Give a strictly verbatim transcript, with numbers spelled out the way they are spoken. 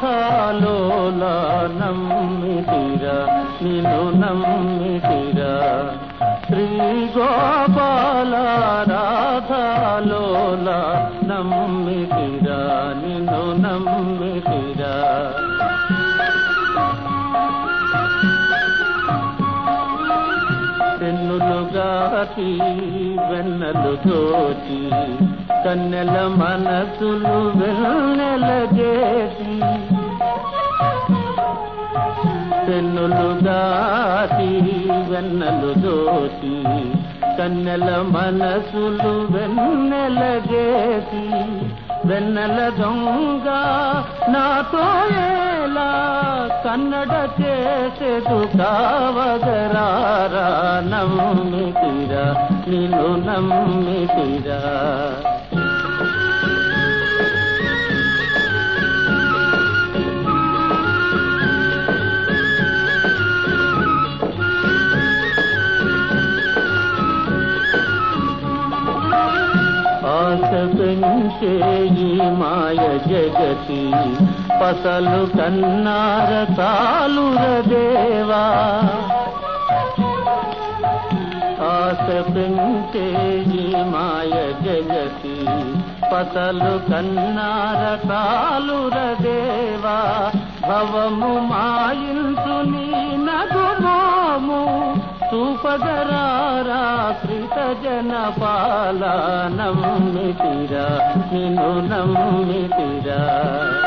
రాధాలోలా నమ్మితిరా నిన్ను నమ్మితిరా శ్రీ గోపాల రాధాలోలా నమ్మితిరా నిన్ను నమ్మితిరా పెన్నులుగాటి వెన్నెలు దోచి కన్నెల మనసులు వెన్నెల చేసి పెన్నులుగాటి వెన్నెలు దోచి కన్నెల మనసులు వెన్నెల చేసి వెన్నెల దొంగ నాతో ఎలా కన్నడ చేసేదు కావగరారా నమ్మితిరా నిన్ను నమ్మితిరా ఆశ పెంచే ఈ మాయ జగతి పసలు కన్నార తాలుర దేవా ఆశ పెంచే ఈ మాయ జగతి పసలు కన్నార తాలుర దేవా భవము మాయించు నీ నగుమోము చూపగరారా కృత జన పాల నమ్మితిరా నిన్ను నమ్మితిరా